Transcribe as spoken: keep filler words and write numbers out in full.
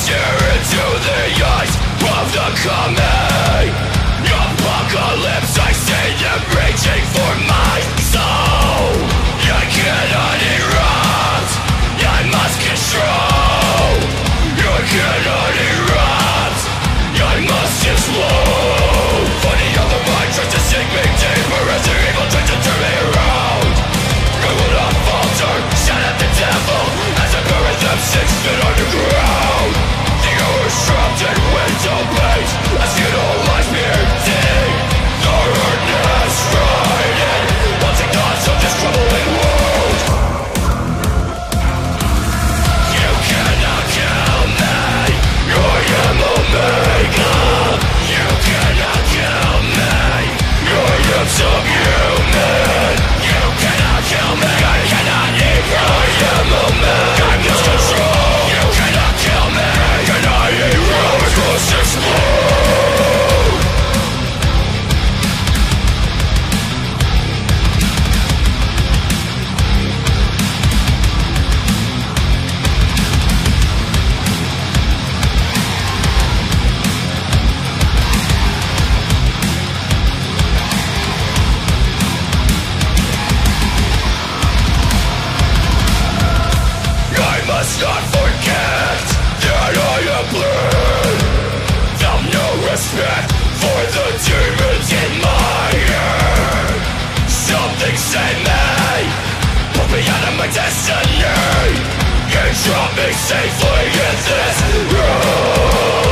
stare into the eyes of the coming apocalypse. I see them reaching for my soul. I cannot erupt, I must control. I cannot erupt, I must explode. For the other mind tries to sink me deeper as the evil tries to turn me around. I will not falter, shout at the devil as I bury them six feet underground. The hour is trapped in window panes as funeral me deep. The hardness riding, wanting thoughts of this crumbling world. You cannot kill me, I am Omega. You cannot kill me, I am subhuman. You cannot kill me, I cannot erupt. I am Omega, I must control. You cannot kill me, I cannot erupt. I must explode. I must not forget that I am bled. Felt no respect for the demons in my head. Something saved me, put me out of my destiny, and drop me safely in this room.